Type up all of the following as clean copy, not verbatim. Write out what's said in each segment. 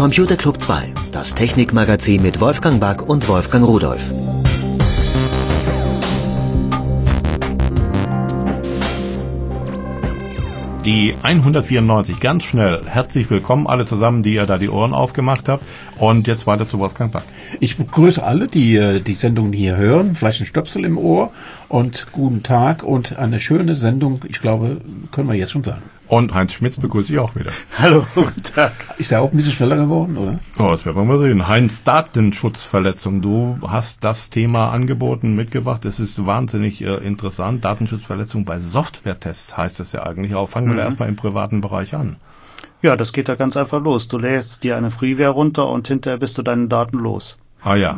Computer Club 2, das Technikmagazin mit Wolfgang Back und Wolfgang Rudolph. Die 194, ganz schnell. Herzlich willkommen alle zusammen, die ihr da die Ohren aufgemacht habt. Und jetzt weiter zu Wolfgang Back. Ich begrüße alle, die Sendung hier hören. Vielleicht ein Stöpsel im Ohr und guten Tag und eine schöne Sendung. Ich glaube, können wir jetzt schon sagen. Und Heinz Schmitz begrüße ich auch wieder. Hallo, guten Tag. Ist er auch ein bisschen schneller geworden, oder? Ja, das werden wir mal sehen. Heinz, Datenschutzverletzung. Du hast das Thema angeboten, mitgebracht. Es ist wahnsinnig interessant. Datenschutzverletzung bei Softwaretests heißt es ja eigentlich auch. Fangen wir da erstmal im privaten Bereich an. Ja, das geht da ganz einfach los. Du lädst dir eine Freeware runter und hinterher bist du deine Daten los. Ah ja.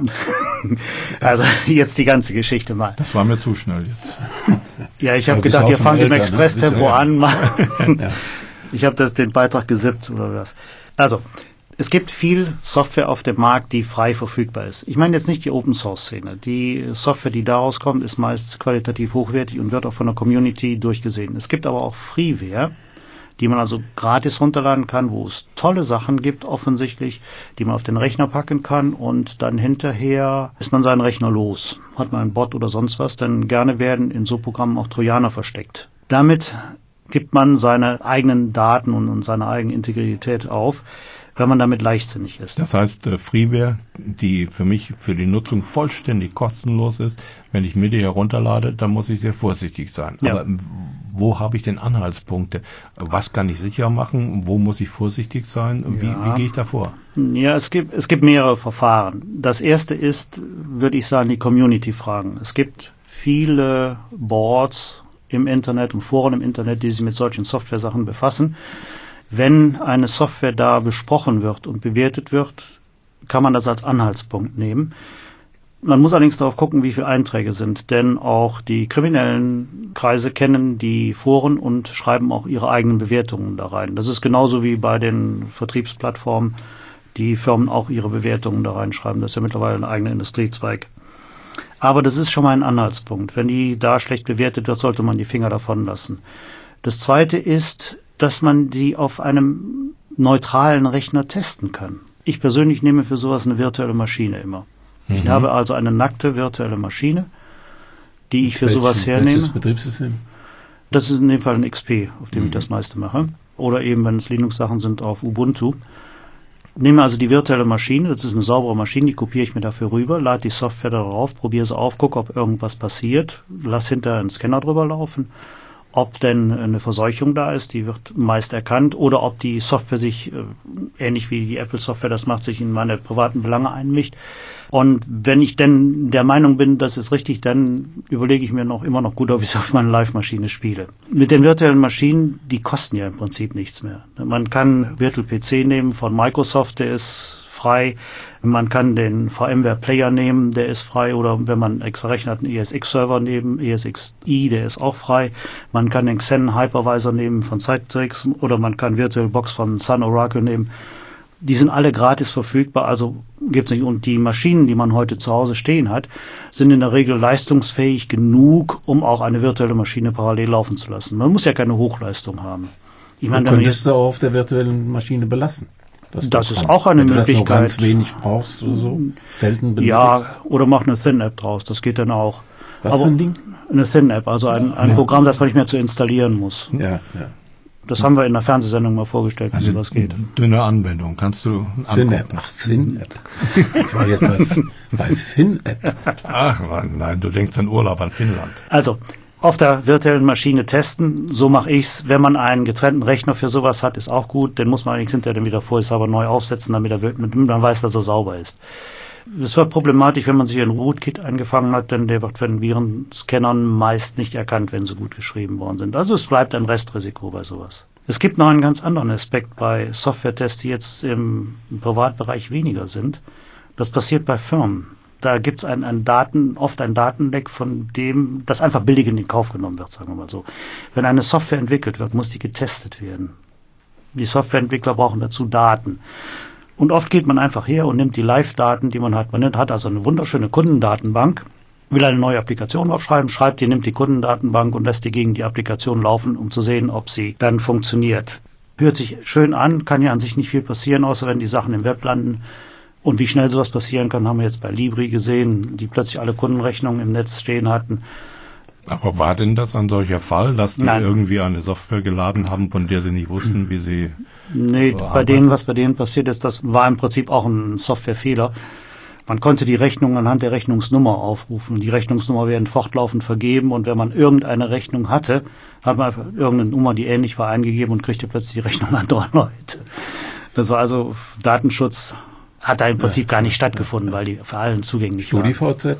Also jetzt die ganze Geschichte mal. Das war mir zu schnell jetzt. Ja, ich habe gedacht, ihr fangt im Expresstempo an. Ja. Ich habe den Beitrag gesippt oder was. Also, es gibt viel Software auf dem Markt, die frei verfügbar ist. Ich meine jetzt nicht die Open-Source-Szene. Die Software, die daraus kommt, ist meist qualitativ hochwertig und wird auch von der Community durchgesehen. Es gibt aber auch Freeware, die man also gratis runterladen kann, wo es tolle Sachen gibt, offensichtlich, die man auf den Rechner packen kann und dann hinterher ist man seinen Rechner los. Hat man einen Bot oder sonst was, denn gerne werden in so Programmen auch Trojaner versteckt. Damit gibt man seine eigenen Daten und seine eigene Integrität auf, wenn man damit leichtsinnig ist. Das heißt, Freeware, die für mich für die Nutzung vollständig kostenlos ist, wenn ich mir die herunterlade, dann muss ich sehr vorsichtig sein. Ja. Aber wo habe ich denn Anhaltspunkte? Was kann ich sicher machen? Wo muss ich vorsichtig sein? Wie gehe ich da vor? Ja, es gibt mehrere Verfahren. Das erste ist, würde ich sagen, die Community-Fragen. Es gibt viele Boards im Internet und Foren im Internet, die sich mit solchen Software-Sachen befassen. Wenn eine Software da besprochen wird und bewertet wird, kann man das als Anhaltspunkt nehmen. Man muss allerdings darauf gucken, wie viele Einträge sind, denn auch die kriminellen Kreise kennen die Foren und schreiben auch ihre eigenen Bewertungen da rein. Das ist genauso wie bei den Vertriebsplattformen, die Firmen auch ihre Bewertungen da reinschreiben. Das ist ja mittlerweile ein eigener Industriezweig. Aber das ist schon mal ein Anhaltspunkt. Wenn die da schlecht bewertet wird, sollte man die Finger davon lassen. Das Zweite ist, dass man die auf einem neutralen Rechner testen kann. Ich persönlich nehme für sowas eine virtuelle Maschine immer. Ich habe also eine nackte virtuelle Maschine, die ich für sowas hernehme. Welches Betriebssystem? Das ist in dem Fall ein XP, auf dem ich das meiste mache. Oder eben, wenn es Linux-Sachen sind, auf Ubuntu. Nehme also die virtuelle Maschine, das ist eine saubere Maschine, die kopiere ich mir dafür rüber, lade die Software darauf, probiere sie auf, gucke, ob irgendwas passiert, lasse hinterher einen Scanner drüber laufen. Ob denn eine Verseuchung da ist, die wird meist erkannt, oder ob die Software sich, ähnlich wie die Apple-Software das macht, sich in meine privaten Belange einmischt. Und wenn ich denn der Meinung bin, das ist richtig, dann überlege ich mir immer noch gut, ob ich es auf meiner Live-Maschine spiele. Mit den virtuellen Maschinen, die kosten ja im Prinzip nichts mehr. Man kann Virtual PC nehmen von Microsoft, der ist frei. Man kann den VMware Player nehmen, der ist frei. Oder wenn man extra Rechner hat, einen ESX-Server nehmen, ESXi, der ist auch frei. Man kann den Xen Hypervisor nehmen von Citrix oder man kann VirtualBox von Sun Oracle nehmen. Die sind alle gratis verfügbar, also gibt's nicht. Und die Maschinen, die man heute zu Hause stehen hat, sind in der Regel leistungsfähig genug, um auch eine virtuelle Maschine parallel laufen zu lassen. Man muss ja keine Hochleistung haben. Ich meine, du könntest du auch auf der virtuellen Maschine belassen. Das ist auch eine Möglichkeit. Wenn du das noch ganz wenig brauchst oder so, selten benötigst. Ja, oder mach eine Thin-App draus, das geht dann auch. Was für ein Ding? Eine Thin-App, also ein Programm, das man nicht mehr zu installieren muss. Ja, ja. Das haben wir in der Fernsehsendung mal vorgestellt, wie sowas geht. Dünne Anwendung, kannst du Thin-App, Thin-App. Ich war jetzt bei Fin-App. Ach nein, du denkst an Urlaub an Finnland. Also, auf der virtuellen Maschine testen, so mache ich's. Wenn man einen getrennten Rechner für sowas hat, ist auch gut. Den muss man allerdings hinterher dann wieder vorsichtshalber neu aufsetzen, damit man weiß, dass er sauber ist. Es wird problematisch, wenn man sich ein Rootkit eingefangen hat, denn der wird von Virenscannern meist nicht erkannt, wenn sie gut geschrieben worden sind. Also es bleibt ein Restrisiko bei sowas. Es gibt noch einen ganz anderen Aspekt bei Software-Tests, die jetzt im Privatbereich weniger sind. Das passiert bei Firmen. Da gibt es oft ein Datenleck, von dem das einfach billig in den Kauf genommen wird, sagen wir mal so. Wenn eine Software entwickelt wird, muss die getestet werden. Die Softwareentwickler brauchen dazu Daten. Und oft geht man einfach her und nimmt die Live-Daten, die man hat. Man hat also eine wunderschöne Kundendatenbank, will eine neue Applikation aufschreiben, nimmt die Kundendatenbank und lässt die gegen die Applikation laufen, um zu sehen, ob sie dann funktioniert. Hört sich schön an, kann ja an sich nicht viel passieren, außer wenn die Sachen im Web landen. Und wie schnell sowas passieren kann, haben wir jetzt bei Libri gesehen, die plötzlich alle Kundenrechnungen im Netz stehen hatten. Aber war denn das ein solcher Fall, dass die irgendwie eine Software geladen haben, von der sie nicht wussten, wie sie... Nee, was bei denen passiert ist, das war im Prinzip auch ein Softwarefehler. Man konnte die Rechnung anhand der Rechnungsnummer aufrufen. Die Rechnungsnummer werden fortlaufend vergeben und wenn man irgendeine Rechnung hatte, hat man einfach irgendeine Nummer, die ähnlich war, eingegeben und kriegte plötzlich die Rechnung anderer Leute. Das war also Datenschutz hat da im Prinzip gar nicht stattgefunden, weil die für allen zugänglich war. StudiVZ?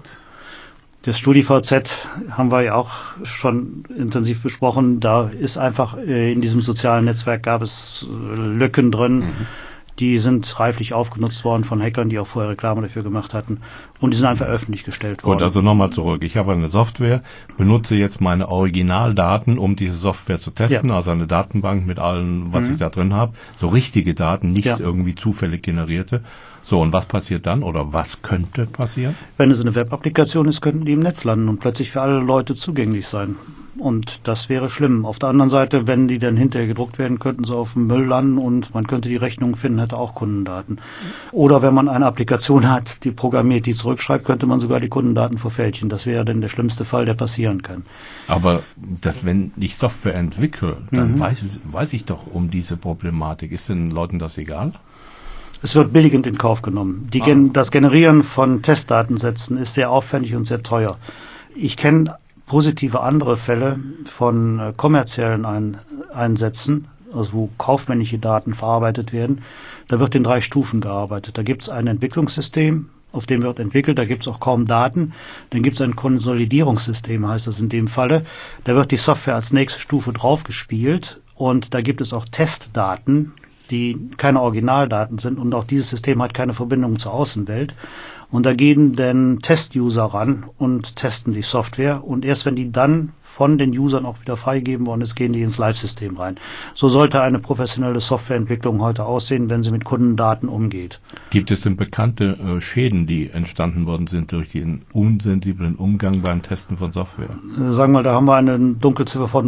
Das StudiVZ haben wir ja auch schon intensiv besprochen. Da ist einfach in diesem sozialen Netzwerk gab es Lücken drin. Die sind reiflich aufgenutzt worden von Hackern, die auch vorher Reklame dafür gemacht hatten. Und die sind einfach öffentlich gestellt worden. Gut, also nochmal zurück. Ich habe eine Software, benutze jetzt meine Originaldaten, um diese Software zu testen. Also eine Datenbank mit allem, was ich da drin habe. So richtige Daten, nicht irgendwie zufällig generierte. So, und was passiert dann oder was könnte passieren? Wenn es eine Web-Applikation ist, könnten die im Netz landen und plötzlich für alle Leute zugänglich sein. Und das wäre schlimm. Auf der anderen Seite, wenn die dann hinterher gedruckt werden, könnten sie auf dem Müll landen und man könnte die Rechnung finden, hätte auch Kundendaten. Oder wenn man eine Applikation hat, die programmiert, die zurückschreibt, könnte man sogar die Kundendaten verfälschen. Das wäre dann der schlimmste Fall, der passieren kann. Aber wenn ich Software entwickle, dann weiß ich doch um diese Problematik. Ist den Leuten das egal? Es wird billigend in Kauf genommen. Das Generieren von Testdatensätzen ist sehr aufwendig und sehr teuer. Ich kenne positive andere Fälle von kommerziellen Einsätzen, also wo kaufmännische Daten verarbeitet werden. Da wird in 3 Stufen gearbeitet. Da gibt es ein Entwicklungssystem, auf dem wird entwickelt, da gibt es auch kaum Daten. Dann gibt es ein Konsolidierungssystem, heißt das in dem Falle. Da wird die Software als nächste Stufe draufgespielt und da gibt es auch Testdaten, die keine Originaldaten sind und auch dieses System hat keine Verbindung zur Außenwelt. Und da gehen dann Test-User ran und testen die Software und erst wenn die dann von den Usern auch wieder freigegeben worden ist, gehen die ins Live-System rein. So sollte eine professionelle Softwareentwicklung heute aussehen, wenn sie mit Kundendaten umgeht. Gibt es denn bekannte Schäden, die entstanden worden sind durch den unsensiblen Umgang beim Testen von Software? Sagen wir mal, da haben wir eine Dunkelziffer von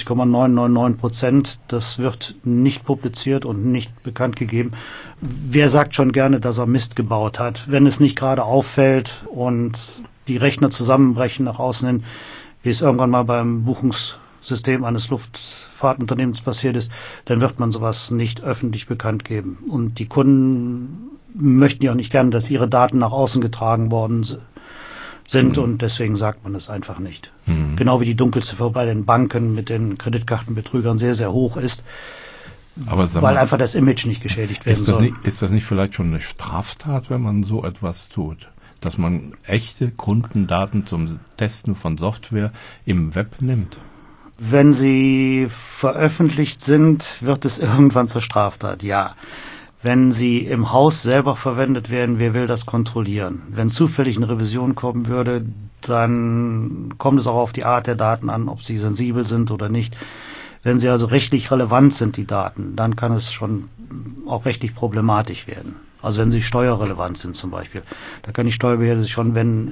99,999%. Das wird nicht publiziert und nicht bekannt gegeben. Wer sagt schon gerne, dass er Mist gebaut hat? Wenn es nicht gerade auffällt und die Rechner zusammenbrechen nach außen hin, wie es irgendwann mal beim Buchungssystem eines Luftfahrtunternehmens passiert ist, dann wird man sowas nicht öffentlich bekannt geben. Und die Kunden möchten ja auch nicht gerne, dass ihre Daten nach außen getragen worden sind und deswegen sagt man es einfach nicht. Genau wie die Dunkelziffer bei den Banken mit den Kreditkartenbetrügern sehr, sehr hoch ist. Aber weil einfach das Image nicht geschädigt werden soll. Ist das nicht vielleicht schon eine Straftat, wenn man so etwas tut? Dass man echte Kundendaten zum Testen von Software im Web nimmt? Wenn sie veröffentlicht sind, wird es irgendwann zur Straftat, ja. Wenn sie im Haus selber verwendet werden, wer will das kontrollieren? Wenn zufällig eine Revision kommen würde, dann kommt es auch auf die Art der Daten an, ob sie sensibel sind oder nicht. Wenn sie also rechtlich relevant sind, die Daten, dann kann es schon auch rechtlich problematisch werden. Also wenn sie steuerrelevant sind zum Beispiel. Da kann die Steuerbehörde sich schon kann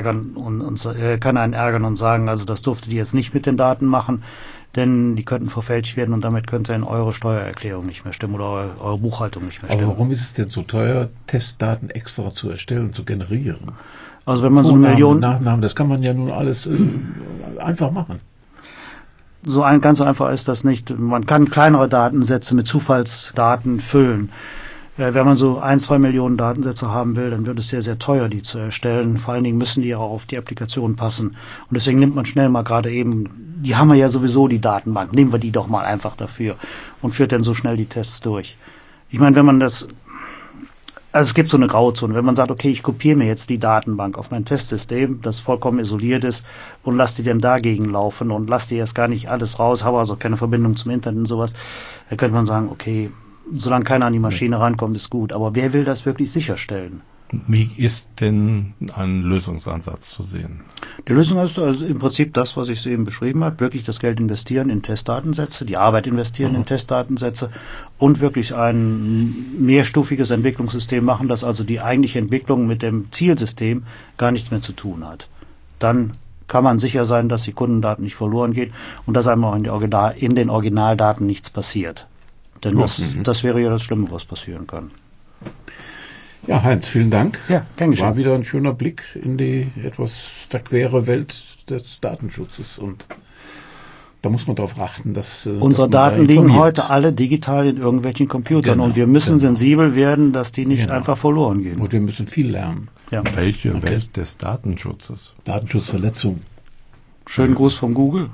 einen ärgern und sagen, also das durfte die jetzt nicht mit den Daten machen, denn die könnten verfälscht werden und damit könnte in eure Steuererklärung nicht mehr stimmen oder eure Buchhaltung nicht mehr stimmen. Aber warum ist es denn so teuer, Testdaten extra zu erstellen, zu generieren? Also wenn man so eine Million... Nachnamen, das kann man ja nun alles einfach machen. Ganz so einfach ist das nicht. Man kann kleinere Datensätze mit Zufallsdaten füllen. Wenn man so 1-2 Millionen Datensätze haben will, dann wird es sehr, sehr teuer, die zu erstellen. Vor allen Dingen müssen die auch auf die Applikation passen. Und deswegen nimmt man schnell mal gerade eben, die haben wir ja sowieso, die Datenbank, nehmen wir die doch mal einfach dafür und führt dann so schnell die Tests durch. Ich meine, wenn man das, also es gibt so eine Grauzone, wenn man sagt, okay, ich kopiere mir jetzt die Datenbank auf mein Testsystem, das vollkommen isoliert ist und lasse die dann dagegen laufen und lasse die erst gar nicht alles raus, habe also keine Verbindung zum Internet und sowas, dann könnte man sagen, okay, solange keiner an die Maschine rankommt, ist gut. Aber wer will das wirklich sicherstellen? Wie ist denn ein Lösungsansatz zu sehen? Die Lösung ist also im Prinzip das, was ich eben beschrieben habe, wirklich das Geld investieren in Testdatensätze, die Arbeit investieren in Testdatensätze und wirklich ein mehrstufiges Entwicklungssystem machen, das also die eigentliche Entwicklung mit dem Zielsystem gar nichts mehr zu tun hat. Dann kann man sicher sein, dass die Kundendaten nicht verloren gehen und dass einem auch in den Originaldaten nichts passiert. Denn das wäre ja das Schlimme, was passieren kann. Ja, Heinz, vielen Dank. Ja, gern geschehen. War wieder ein schöner Blick in die etwas verquere Welt des Datenschutzes. Und da muss man darauf achten, dass unsere Daten liegen heute alle digital in irgendwelchen Computern und wir müssen sensibel werden, dass die nicht einfach verloren gehen. Und wir müssen viel lernen. Ja. Welche Welt des Datenschutzes? Datenschutzverletzung. Schönen Gruß vom Google.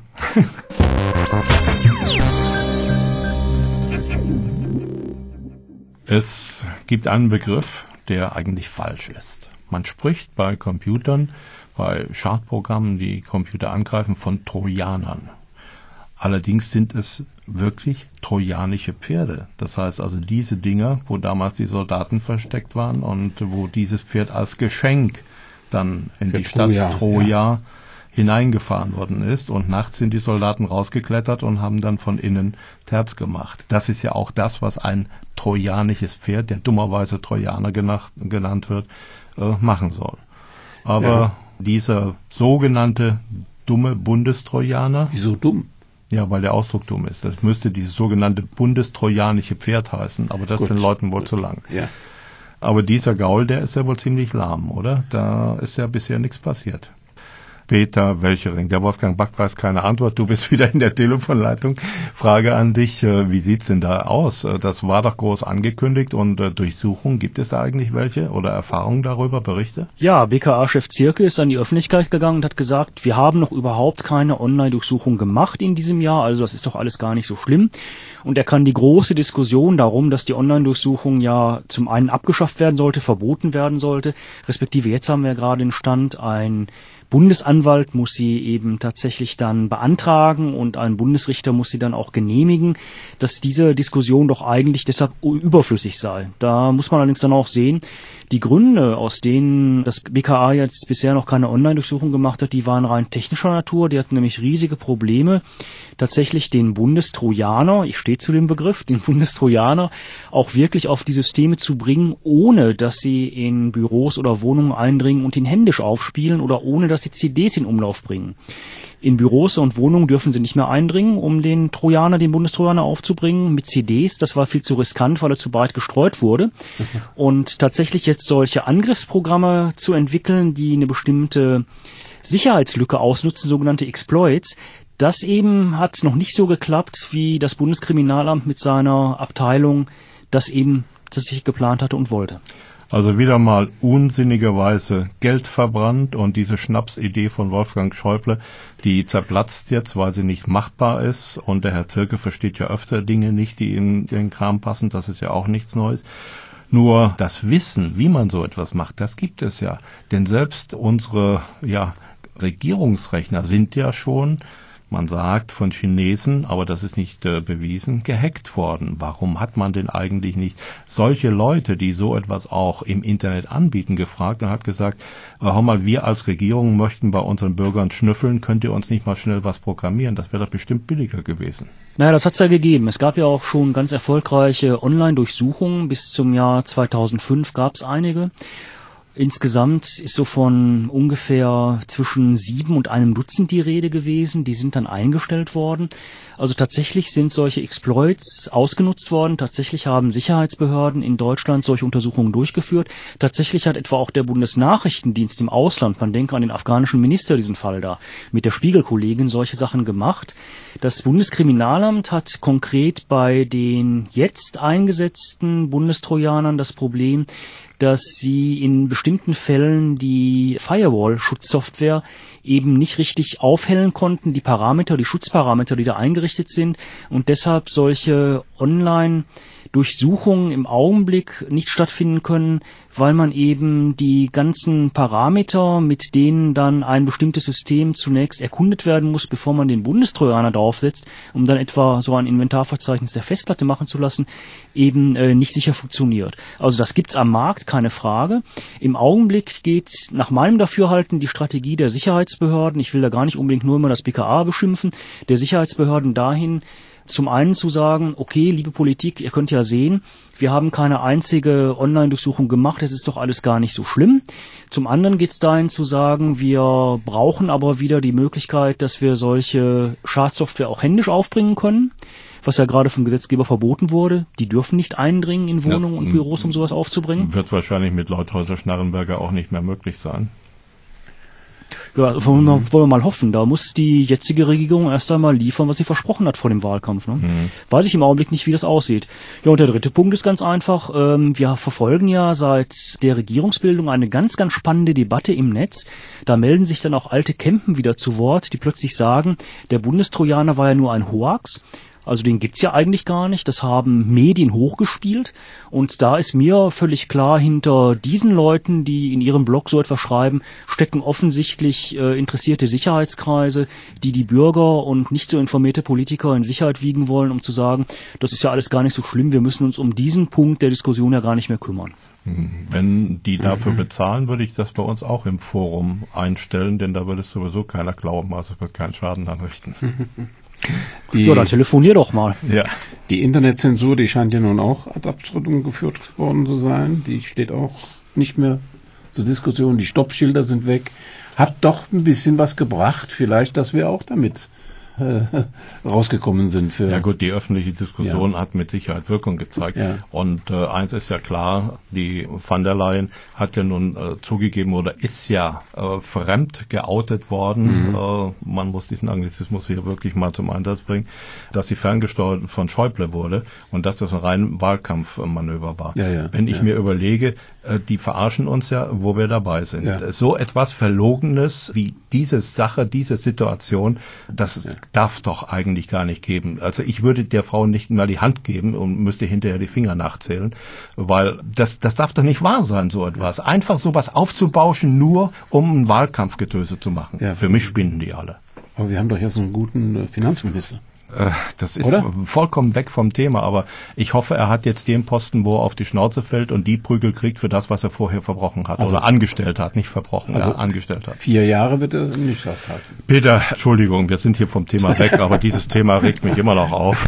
Es gibt einen Begriff, der eigentlich falsch ist. Man spricht bei Computern, bei Schadprogrammen, die Computer angreifen, von Trojanern. Allerdings sind es wirklich trojanische Pferde. Das heißt also diese Dinger, wo damals die Soldaten versteckt waren und wo dieses Pferd als Geschenk dann in die Stadt Troja hineingefahren worden ist und nachts sind die Soldaten rausgeklettert und haben dann von innen Terz gemacht. Das ist ja auch das, was ein trojanisches Pferd, der dummerweise Trojaner genannt wird, machen soll. Aber dieser sogenannte dumme Bundestrojaner... Wieso dumm? Ja, weil der Ausdruck dumm ist. Das müsste dieses sogenannte bundestrojanische Pferd heißen, aber das ist den Leuten wohl zu lang. Ja. Aber dieser Gaul, der ist ja wohl ziemlich lahm, oder? Da ist ja bisher nichts passiert. Peter Welchering. Der Wolfgang Back weiß keine Antwort. Du bist wieder in der Telefonleitung. Frage an dich, wie sieht's denn da aus? Das war doch groß angekündigt und Durchsuchungen, gibt es da eigentlich welche oder Erfahrungen darüber, Berichte? Ja, BKA-Chef Zierke ist an die Öffentlichkeit gegangen und hat gesagt, wir haben noch überhaupt keine Online-Durchsuchung gemacht in diesem Jahr, also das ist doch alles gar nicht so schlimm. Und er kann die große Diskussion darum, dass die Online-Durchsuchung ja zum einen abgeschafft werden sollte, verboten werden sollte, respektive jetzt haben wir gerade den Stand, ein Bundesanwalt muss sie eben tatsächlich dann beantragen und ein Bundesrichter muss sie dann auch genehmigen, dass diese Diskussion doch eigentlich deshalb überflüssig sei. Da muss man allerdings dann auch sehen, die Gründe, aus denen das BKA jetzt bisher noch keine Online-Durchsuchung gemacht hat, die waren rein technischer Natur. Die hatten nämlich riesige Probleme, tatsächlich den Bundestrojaner, ich stehe zu dem Begriff, den Bundestrojaner auch wirklich auf die Systeme zu bringen, ohne dass sie in Büros oder Wohnungen eindringen und ihn händisch aufspielen oder ohne dass sie CDs in Umlauf bringen. In Büros und Wohnungen dürfen sie nicht mehr eindringen, um den Bundestrojaner aufzubringen. Mit CDs, das war viel zu riskant, weil er zu breit gestreut wurde. Und tatsächlich jetzt solche Angriffsprogramme zu entwickeln, die eine bestimmte Sicherheitslücke ausnutzen, sogenannte Exploits, das eben hat noch nicht so geklappt, wie das Bundeskriminalamt mit seiner Abteilung das eben tatsächlich geplant hatte und wollte. Also wieder mal unsinnigerweise Geld verbrannt und diese Schnapsidee von Wolfgang Schäuble, die zerplatzt jetzt, weil sie nicht machbar ist und der Herr Zierke versteht ja öfter Dinge nicht, die in den Kram passen, das ist ja auch nichts Neues. Nur das Wissen, wie man so etwas macht, das gibt es ja. Denn selbst unsere Regierungsrechner sind ja schon, man sagt von Chinesen, aber das ist nicht bewiesen, gehackt worden. Warum hat man denn eigentlich nicht solche Leute, die so etwas auch im Internet anbieten, gefragt und hat gesagt, hör mal, wir als Regierung möchten bei unseren Bürgern schnüffeln, könnt ihr uns nicht mal schnell was programmieren? Das wäre doch bestimmt billiger gewesen. Naja, das hat's ja gegeben. Es gab ja auch schon ganz erfolgreiche Online-Durchsuchungen. Bis zum Jahr 2005 gab's einige. Insgesamt ist so von ungefähr zwischen 7 und einem Dutzend die Rede gewesen. Die sind dann eingestellt worden. Also tatsächlich sind solche Exploits ausgenutzt worden. Tatsächlich haben Sicherheitsbehörden in Deutschland solche Untersuchungen durchgeführt. Tatsächlich hat etwa auch der Bundesnachrichtendienst im Ausland, man denke an den afghanischen Minister, diesen Fall da, mit der Spiegelkollegin solche Sachen gemacht. Das Bundeskriminalamt hat konkret bei den jetzt eingesetzten Bundestrojanern das Problem, dass sie in bestimmten Fällen die Firewall-Schutzsoftware eben nicht richtig aufhellen konnten, die Schutzparameter, die da eingerichtet sind und deshalb solche Online-Durchsuchungen im Augenblick nicht stattfinden können, weil man eben die ganzen Parameter, mit denen dann ein bestimmtes System zunächst erkundet werden muss, bevor man den Bundestrojaner draufsetzt, um dann etwa so ein Inventarverzeichnis der Festplatte machen zu lassen, eben nicht sicher funktioniert. Also das gibt's am Markt, keine Frage. Im Augenblick geht nach meinem Dafürhalten die Strategie der Sicherheitsbehörden, ich will da gar nicht unbedingt nur immer das BKA beschimpfen, der Sicherheitsbehörden dahin, zum einen zu sagen, okay, liebe Politik, ihr könnt ja sehen, wir haben keine einzige Online-Durchsuchung gemacht, es ist doch alles gar nicht so schlimm. Zum anderen geht es dahin zu sagen, wir brauchen aber wieder die Möglichkeit, dass wir solche Schadsoftware auch händisch aufbringen können, was ja gerade vom Gesetzgeber verboten wurde. Die dürfen nicht eindringen in Wohnungen und Büros, um sowas aufzubringen. Wird wahrscheinlich mit Leuthäuser-Schnarrenberger auch nicht mehr möglich sein. Ja, wollen wir mal hoffen. Da muss die jetzige Regierung erst einmal liefern, was sie versprochen hat vor dem Wahlkampf. Ne? Weiß ich im Augenblick nicht, wie das aussieht. Ja, und der dritte Punkt ist ganz einfach. Wir verfolgen ja seit der Regierungsbildung eine ganz, ganz spannende Debatte im Netz. Da melden sich dann auch alte Campen wieder zu Wort, die plötzlich sagen, der Bundestrojaner war ja nur ein Hoax. Also den gibt's ja eigentlich gar nicht. Das haben Medien hochgespielt. Und da ist mir völlig klar, hinter diesen Leuten, die in ihrem Blog so etwas schreiben, stecken offensichtlich interessierte Sicherheitskreise, die die Bürger und nicht so informierte Politiker in Sicherheit wiegen wollen, um zu sagen, das ist ja alles gar nicht so schlimm, wir müssen uns um diesen Punkt der Diskussion ja gar nicht mehr kümmern. Wenn die dafür bezahlen, würde ich das bei uns auch im Forum einstellen, denn da würde es sowieso keiner glauben, also es wird keinen Schaden anrichten. Ja, dann telefonier doch mal. Ja. Die Internetzensur, die scheint ja nun auch ad absurdum geführt worden zu sein. Die steht auch nicht mehr zur Diskussion. Die Stoppschilder sind weg. Hat doch ein bisschen was gebracht. Vielleicht, dass wir auch damit rausgekommen sind. Ja gut, die öffentliche Diskussion hat mit Sicherheit Wirkung gezeigt. Ja. Und eins ist ja klar, die von der Leyen hat ja nun zugegeben oder ist ja fremd geoutet worden. Man muss diesen Anglizismus hier wirklich mal zum Einsatz bringen, dass sie ferngesteuert von Schäuble wurde und dass das ein rein Wahlkampfmanöver war. Ja, wenn ich mir überlege, die verarschen uns ja, wo wir dabei sind. Ja. So etwas Verlogenes wie diese Sache, diese Situation, das darf doch eigentlich gar nicht geben. Also ich würde der Frau nicht mal die Hand geben und müsste hinterher die Finger nachzählen, weil das darf doch nicht wahr sein, so etwas. Einfach sowas aufzubauschen, nur um ein Wahlkampfgetöse zu machen. Ja. Für mich spinnen die alle. Aber wir haben doch jetzt einen guten Finanzminister. Das ist vollkommen weg vom Thema, aber ich hoffe, er hat jetzt den Posten, wo er auf die Schnauze fällt und die Prügel kriegt für das, was er vorher verbrochen hat. Also, oder angestellt hat, nicht verbrochen, angestellt hat. 4 Jahre wird er nicht aushalten. Peter, Entschuldigung, wir sind hier vom Thema weg, aber dieses Thema regt mich immer noch auf.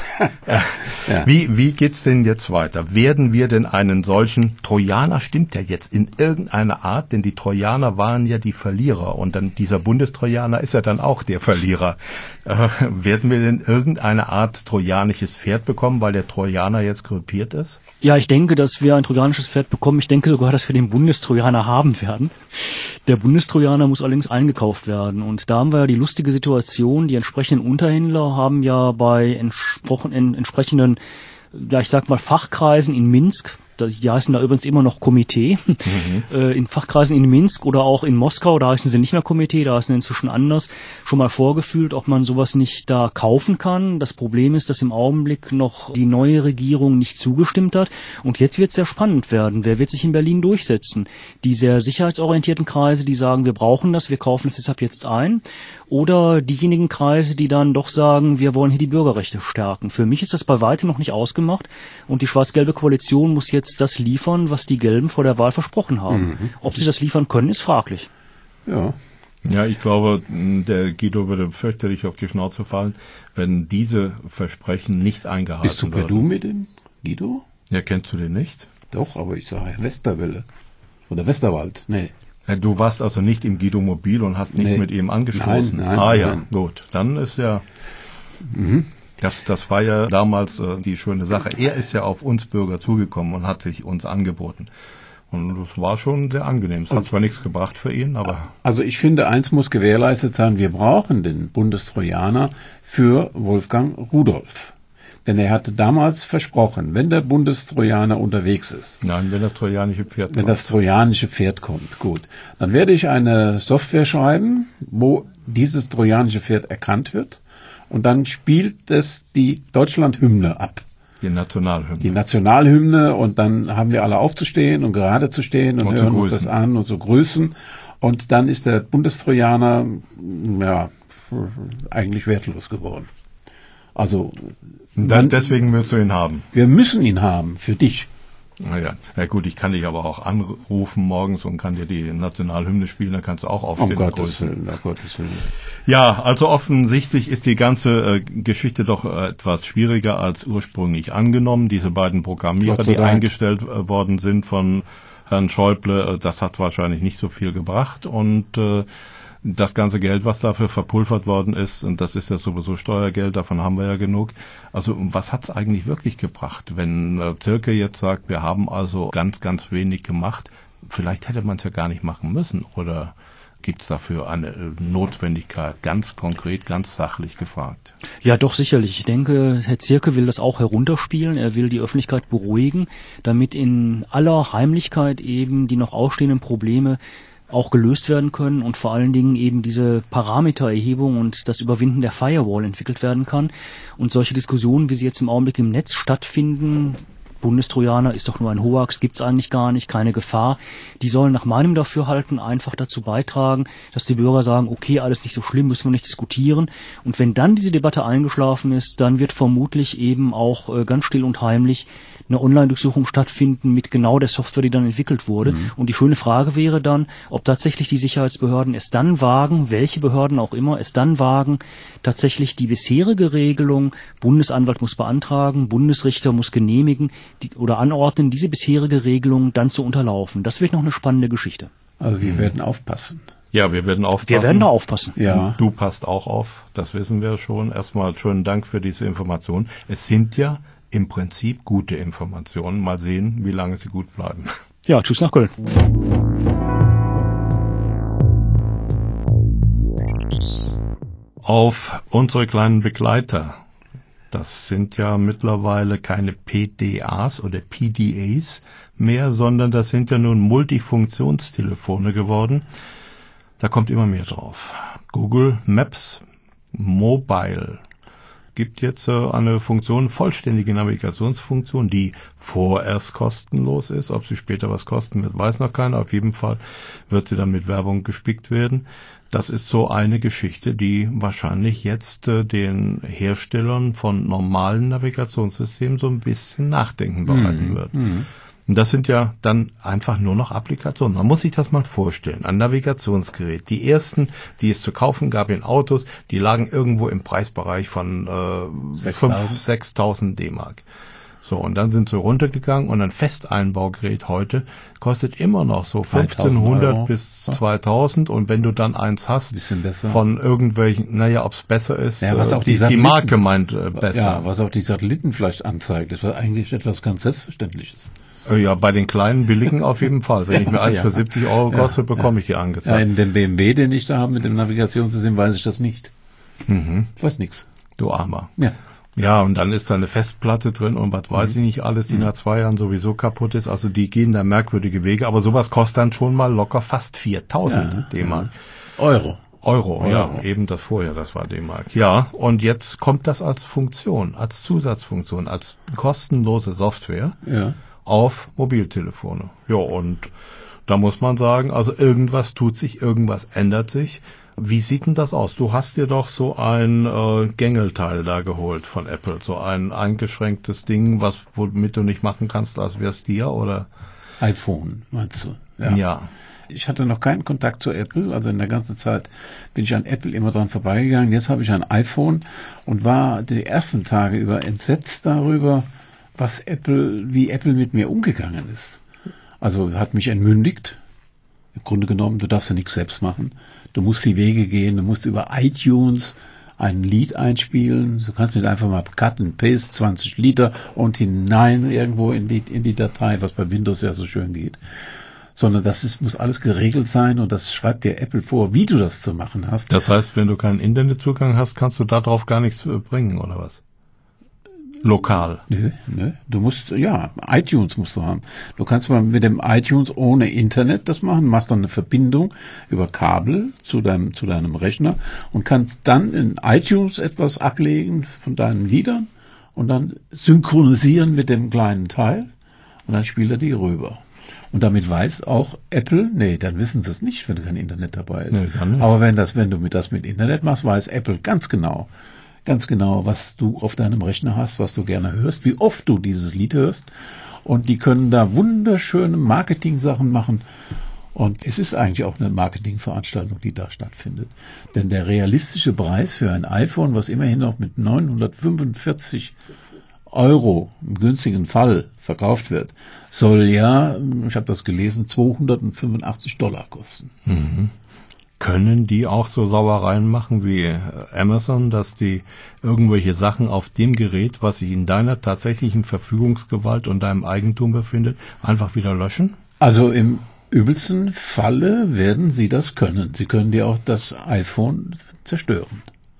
Wie geht's denn jetzt weiter? Werden wir denn einen solchen Trojaner, stimmt ja jetzt in irgendeiner Art, denn die Trojaner waren ja die Verlierer und dann dieser Bundestrojaner ist ja dann auch der Verlierer. Werden wir denn irgendeine Art trojanisches Pferd bekommen, weil der Trojaner jetzt gruppiert ist? Ja, ich denke, dass wir ein trojanisches Pferd bekommen. Ich denke sogar, dass wir den Bundestrojaner haben werden. Der Bundestrojaner muss allerdings eingekauft werden. Und da haben wir ja die lustige Situation, die entsprechenden Unterhändler haben ja bei entsprechenden, ja ich sag mal, Fachkreisen in Minsk, die heißen da übrigens immer noch Komitee, in Fachkreisen in Minsk oder auch in Moskau, da heißen sie nicht mehr Komitee, da heißen sie inzwischen anders, schon mal vorgefühlt, ob man sowas nicht da kaufen kann. Das Problem ist, dass im Augenblick noch die neue Regierung nicht zugestimmt hat und jetzt wird es sehr spannend werden. Wer wird sich in Berlin durchsetzen? Die sehr sicherheitsorientierten Kreise, die sagen, wir brauchen das, wir kaufen es deshalb jetzt ein, oder diejenigen Kreise, die dann doch sagen, wir wollen hier die Bürgerrechte stärken. Für mich ist das bei weitem noch nicht ausgemacht und die schwarz-gelbe Koalition muss jetzt das liefern, was die Gelben vor der Wahl versprochen haben. Ob sie das liefern können, ist fraglich. Ja, ich glaube, der Guido würde fürchterlich auf die Schnauze fallen, wenn diese Versprechen nicht eingehalten werden. Bist du per Du mit dem Guido? Ja, kennst du den nicht? Doch, aber ich sage Westerwelle. Oder Westerwald, nee. Ja, du warst also nicht im Guido Mobil und hast nicht mit ihm angeschlossen? Nein. Gut. Dann ist ja... Das war ja damals die schöne Sache. Er ist ja auf uns Bürger zugekommen und hat sich uns angeboten. Und das war schon sehr angenehm. Es hat zwar nichts gebracht für ihn, aber... Also ich finde, eins muss gewährleistet sein, wir brauchen den Bundestrojaner für Wolfgang Rudolph. Denn er hatte damals versprochen, wenn der Bundestrojaner unterwegs ist. Nein, wenn das trojanische Pferd kommt. Wenn das trojanische Pferd kommt, gut. Dann werde ich eine Software schreiben, wo dieses trojanische Pferd erkannt wird. Und dann spielt es die Deutschlandhymne ab. Die Nationalhymne. Die Nationalhymne und dann haben wir alle aufzustehen und gerade zu stehen und hören uns das an und so grüßen. Und dann ist der Bundestrojaner eigentlich wertlos geworden. Also deswegen willst du ihn haben. Wir müssen ihn haben, für dich. Ja gut, ich kann dich aber auch anrufen morgens und kann dir die Nationalhymne spielen, dann kannst du auch aufstehen. Um Gottes Willen. Ja, also offensichtlich ist die ganze Geschichte doch etwas schwieriger als ursprünglich angenommen. Diese beiden Programmierer, die eingestellt worden sind von Herrn Schäuble, das hat wahrscheinlich nicht so viel gebracht und das ganze Geld, was dafür verpulvert worden ist, und das ist ja sowieso Steuergeld, davon haben wir ja genug. Also was hat's eigentlich wirklich gebracht, wenn Tilke jetzt sagt, wir haben also ganz, ganz wenig gemacht, vielleicht hätte man es ja gar nicht machen müssen, oder gibt es dafür eine Notwendigkeit, ganz konkret, ganz sachlich gefragt? Ja, doch, sicherlich. Ich denke, Herr Zierke will das auch herunterspielen. Er will die Öffentlichkeit beruhigen, damit in aller Heimlichkeit eben die noch ausstehenden Probleme auch gelöst werden können und vor allen Dingen eben diese Parametererhebung und das Überwinden der Firewall entwickelt werden kann. Und solche Diskussionen, wie sie jetzt im Augenblick im Netz stattfinden, Bundestrojaner ist doch nur ein Hoax, gibt's eigentlich gar nicht, keine Gefahr. Die sollen nach meinem Dafürhalten einfach dazu beitragen, dass die Bürger sagen, okay, alles nicht so schlimm, müssen wir nicht diskutieren. Und wenn dann diese Debatte eingeschlafen ist, dann wird vermutlich eben auch ganz still und heimlich eine Online-Durchsuchung stattfinden mit genau der Software, die dann entwickelt wurde. Und die schöne Frage wäre dann, ob tatsächlich die Sicherheitsbehörden es dann wagen, welche Behörden auch immer es dann wagen, tatsächlich die bisherige Regelung, Bundesanwalt muss beantragen, Bundesrichter muss genehmigen oder anordnen, diese bisherige Regelung dann zu unterlaufen. Das wird noch eine spannende Geschichte. Also wir werden aufpassen. Ja, wir werden aufpassen. Wir werden da aufpassen. Ja. Du passt auch auf, das wissen wir schon. Erstmal schönen Dank für diese Information. Es sind ja im Prinzip gute Informationen. Mal sehen, wie lange sie gut bleiben. Ja, tschüss nach Köln. Auf unsere kleinen Begleiter. Das sind ja mittlerweile keine PDAs oder PDAs mehr, sondern das sind ja nun Multifunktionstelefone geworden. Da kommt immer mehr drauf. Google Maps Mobile gibt jetzt eine Funktion, vollständige Navigationsfunktion, die vorerst kostenlos ist. Ob sie später was kosten wird, weiß noch keiner. Auf jeden Fall wird sie dann mit Werbung gespickt werden. Das ist so eine Geschichte, die wahrscheinlich jetzt den Herstellern von normalen Navigationssystemen so ein bisschen Nachdenken bereiten wird. Und das sind ja dann einfach nur noch Applikationen. Man muss sich das mal vorstellen. Ein Navigationsgerät. Die ersten, die es zu kaufen gab in Autos, die lagen irgendwo im Preisbereich von 5.000, 6.000 D-Mark. So, und dann sind sie runtergegangen und ein Festeinbaugerät heute kostet immer noch so 1.500 bis 2.000. Und wenn du dann eins hast von irgendwelchen, naja, ob's besser ist, ja, was auch die Marke meint besser. Ja, was auch die Satelliten vielleicht anzeigt, das war eigentlich etwas ganz Selbstverständliches. Ja, bei den kleinen billigen auf jeden Fall. Wenn ich mir eins für 70 Euro kostet, bekomme ich die angezeigt. Ja, in dem BMW, den ich da habe mit dem Navigationssystem, weiß ich das nicht. Ich weiß nichts. Du Armer. Ja. Ja, und dann ist da eine Festplatte drin und was weiß ich nicht alles, die nach 2 Jahren sowieso kaputt ist. Also die gehen da merkwürdige Wege. Aber sowas kostet dann schon mal locker fast 4.000 D-Mark. Euro, ja, eben das vorher, das war D-Mark. Ja, und jetzt kommt das als Funktion, als Zusatzfunktion, als kostenlose Software auf Mobiltelefone. Ja, und da muss man sagen, also irgendwas tut sich, irgendwas ändert sich. Wie sieht denn das aus? Du hast dir doch so ein Gängelteil da geholt von Apple, so ein eingeschränktes Ding, womit du nicht machen kannst, als wär's dir, oder? iPhone, meinst du? Ja. Ich hatte noch keinen Kontakt zu Apple, also in der ganzen Zeit bin ich an Apple immer dran vorbeigegangen. Jetzt habe ich ein iPhone und war die ersten Tage über entsetzt darüber, wie Apple mit mir umgegangen ist. Also hat mich entmündigt. Im Grunde genommen, du darfst ja nichts selbst machen. Du musst die Wege gehen, du musst über iTunes ein Lied einspielen. Du kannst nicht einfach mal Cut and Paste 20 Liter und hinein irgendwo in die Datei, was bei Windows ja so schön geht. Sondern muss alles geregelt sein und das schreibt dir Apple vor, wie du das zu machen hast. Das heißt, wenn du keinen Internetzugang hast, kannst du darauf gar nichts bringen, oder was? Lokal. Nö. Du musst, iTunes musst du haben. Du kannst mal mit dem iTunes ohne Internet das machen, machst dann eine Verbindung über Kabel zu deinem Rechner und kannst dann in iTunes etwas ablegen von deinen Liedern und dann synchronisieren mit dem kleinen Teil und dann spielt er die rüber. Und damit weiß auch Apple, dann wissen sie es nicht, wenn kein Internet dabei ist. Nee, dann nicht. Aber wenn du das mit Internet machst, weiß Apple ganz genau, was du auf deinem Rechner hast, was du gerne hörst, wie oft du dieses Lied hörst. Und die können da wunderschöne Marketing-Sachen machen. Und es ist eigentlich auch eine Marketingveranstaltung, die da stattfindet. Denn der realistische Preis für ein iPhone, was immerhin noch mit 945 Euro im günstigen Fall verkauft wird, soll ja, ich habe das gelesen, $285 kosten. können die auch so Sauereien machen wie Amazon, dass die irgendwelche Sachen auf dem Gerät, was sich in deiner tatsächlichen Verfügungsgewalt und deinem Eigentum befindet, einfach wieder löschen? Also im übelsten Falle werden sie das können. Sie können dir auch das iPhone zerstören.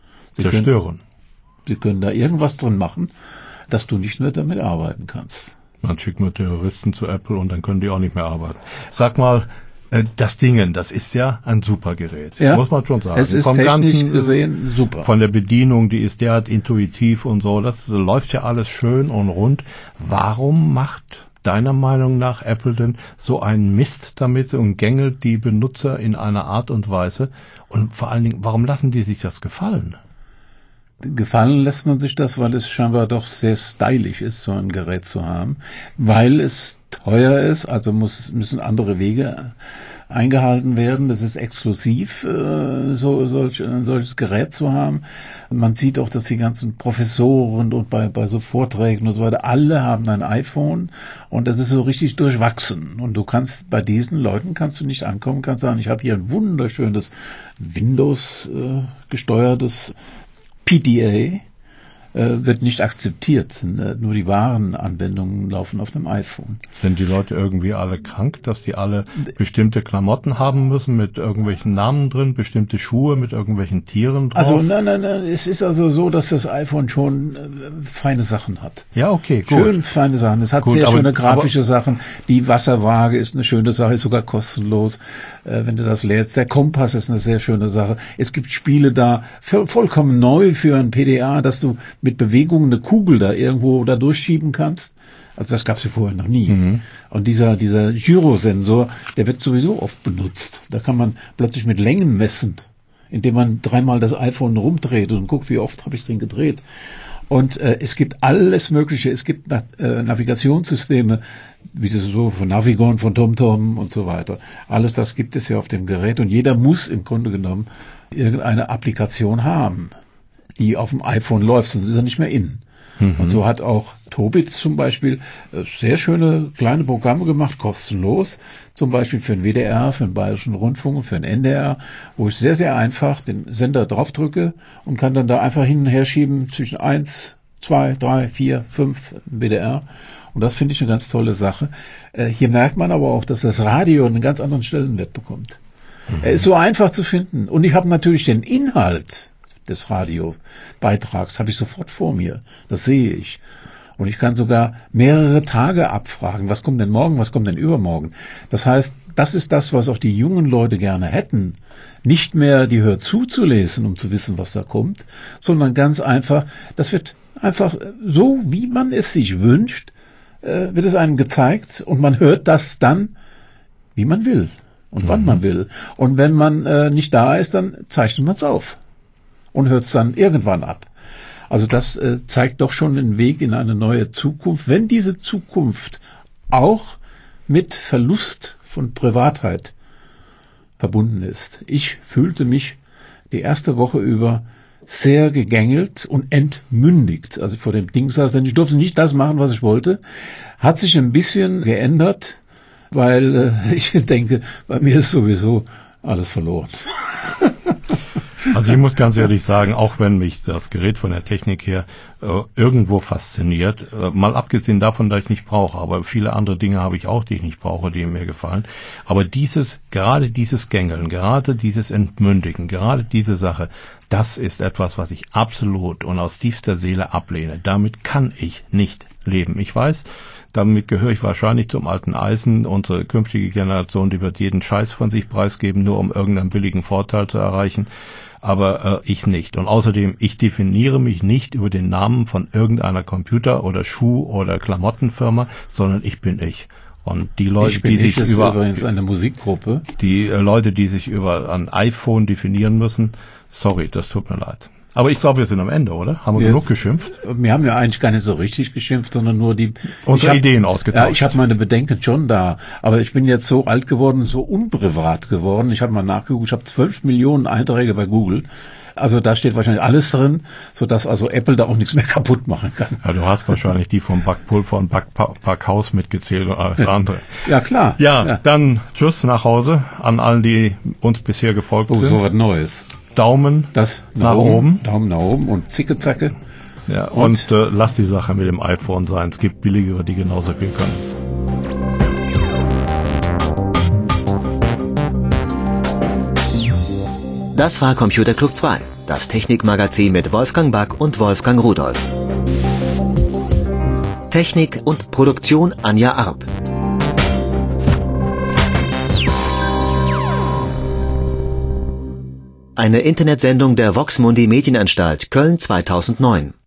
Sie können da irgendwas drin machen, dass du nicht mehr damit arbeiten kannst. Dann schicken wir Terroristen zu Apple und dann können die auch nicht mehr arbeiten. Sag mal, das Dingen, das ist ja ein super Gerät, muss man schon sagen. Es ist technisch gesehen super. Von der Bedienung, die ist derart intuitiv und so, das läuft ja alles schön und rund. Warum macht deiner Meinung nach Apple denn so einen Mist damit und gängelt die Benutzer in einer Art und Weise? Und vor allen Dingen, warum lassen die sich das gefallen? Gefallen lässt man sich das, weil es scheinbar doch sehr stylisch ist, so ein Gerät zu haben, weil es teuer ist, also müssen andere Wege eingehalten werden. Das ist exklusiv, ein solches Gerät zu haben. Man sieht auch, dass die ganzen Professoren und bei so Vorträgen und so weiter, alle haben ein iPhone und das ist so richtig durchwachsen. Und du kannst bei diesen Leuten nicht ankommen, kannst sagen, ich habe hier ein wunderschönes Windows gesteuertes PDA, wird nicht akzeptiert. Nur die wahren Anwendungen laufen auf dem iPhone. Sind die Leute irgendwie alle krank, dass die alle bestimmte Klamotten haben müssen mit irgendwelchen Namen drin, bestimmte Schuhe mit irgendwelchen Tieren drauf? Also nein, es ist also so, dass das iPhone schon feine Sachen hat. Ja, okay, gut. Schön feine Sachen. Es hat sehr schöne grafische Sachen. Die Wasserwaage ist eine schöne Sache, ist sogar kostenlos, wenn du das lädst. Der Kompass ist eine sehr schöne Sache. Es gibt Spiele da, vollkommen neu für ein PDA, dass du mit Bewegung eine Kugel da irgendwo da durchschieben kannst. Also das gab es ja vorher noch nie. Mhm. Und dieser Gyrosensor, der wird sowieso oft benutzt. Da kann man plötzlich mit Längen messen, indem man dreimal das iPhone rumdreht und guckt, wie oft habe ich es denn gedreht. Und es gibt alles Mögliche. Es gibt Navigationssysteme, wie das so von Navigon, von TomTom und so weiter. Alles das gibt es ja auf dem Gerät und jeder muss im Grunde genommen irgendeine Applikation haben, die auf dem iPhone läuft, sonst ist er nicht mehr in. Mhm. Und so hat auch Tobit zum Beispiel sehr schöne kleine Programme gemacht, kostenlos, zum Beispiel für den WDR, für den Bayerischen Rundfunk und für den NDR, wo ich sehr, sehr einfach den Sender draufdrücke und kann dann da einfach hin und her schieben zwischen 1, 2, 3, 4, 5 WDR. Und das finde ich eine ganz tolle Sache. Hier merkt man aber auch, dass das Radio einen ganz anderen Stellenwert bekommt. Mhm. Er ist so einfach zu finden. Und ich habe natürlich den Inhalt des Radiobeitrags habe ich sofort vor mir. Das sehe ich. Und ich kann sogar mehrere Tage abfragen. Was kommt denn morgen? Was kommt denn übermorgen? Das heißt, das ist das, was auch die jungen Leute gerne hätten. Nicht mehr die Hör zu lesen, um zu wissen, was da kommt, sondern ganz einfach, das wird einfach so, wie man es sich wünscht, wird es einem gezeigt und man hört das dann, wie man will und wann man will. Und wenn man nicht da ist, dann zeichnet man es auf und hört es dann irgendwann ab. Also das zeigt doch schon den Weg in eine neue Zukunft, wenn diese Zukunft auch mit Verlust von Privatheit verbunden ist. Ich fühlte mich die erste Woche über sehr gegängelt und entmündigt. Also vor dem Ding saß, denn ich durfte nicht das machen, was ich wollte. Hat sich ein bisschen geändert, weil ich denke, bei mir ist sowieso alles verloren. Also ich muss ganz ehrlich sagen, auch wenn mich das Gerät von der Technik her irgendwo fasziniert, mal abgesehen davon, dass ich es nicht brauche, aber viele andere Dinge habe ich auch, die ich nicht brauche, die mir gefallen. Aber gerade dieses Gängeln, gerade dieses Entmündigen, gerade diese Sache, das ist etwas, was ich absolut und aus tiefster Seele ablehne. Damit kann ich nicht leben. Ich weiß, damit gehöre ich wahrscheinlich zum alten Eisen. Unsere künftige Generation, die wird jeden Scheiß von sich preisgeben, nur um irgendeinen billigen Vorteil zu erreichen. Aber ich nicht. Und außerdem, ich definiere mich nicht über den Namen von irgendeiner Computer- oder Schuh- oder Klamottenfirma, sondern ich bin ich. Und die Leute, die sich über übrigens eine Musikgruppe, die Leute, die sich über ein iPhone definieren müssen, sorry, das tut mir leid. Aber ich glaube, wir sind am Ende, oder? Haben wir genug geschimpft? Wir haben ja eigentlich gar nicht so richtig geschimpft, sondern nur unsere Ideen ausgetauscht. Ja, ich habe meine Bedenken schon da. Aber ich bin jetzt so alt geworden, so unprivat geworden. Ich habe mal nachgeguckt, ich habe 12 Millionen Einträge bei Google. Also da steht wahrscheinlich alles drin, sodass also Apple da auch nichts mehr kaputt machen kann. Ja, du hast wahrscheinlich die vom Backpulver und Backhaus mitgezählt und alles andere. Ja, klar. Ja, dann tschüss nach Hause an allen, die uns bisher gefolgt sind. So was Neues. Daumen nach oben. Daumen nach oben und Zicke, Zacke. Ja, und lass die Sache mit dem iPhone sein. Es gibt billigere, die genauso viel können. Das war Computer Club 2, das Technikmagazin mit Wolfgang Back und Wolfgang Rudolf. Technik und Produktion Anja Arp. Eine Internetsendung der Vox Mundi Medienanstalt Köln 2009.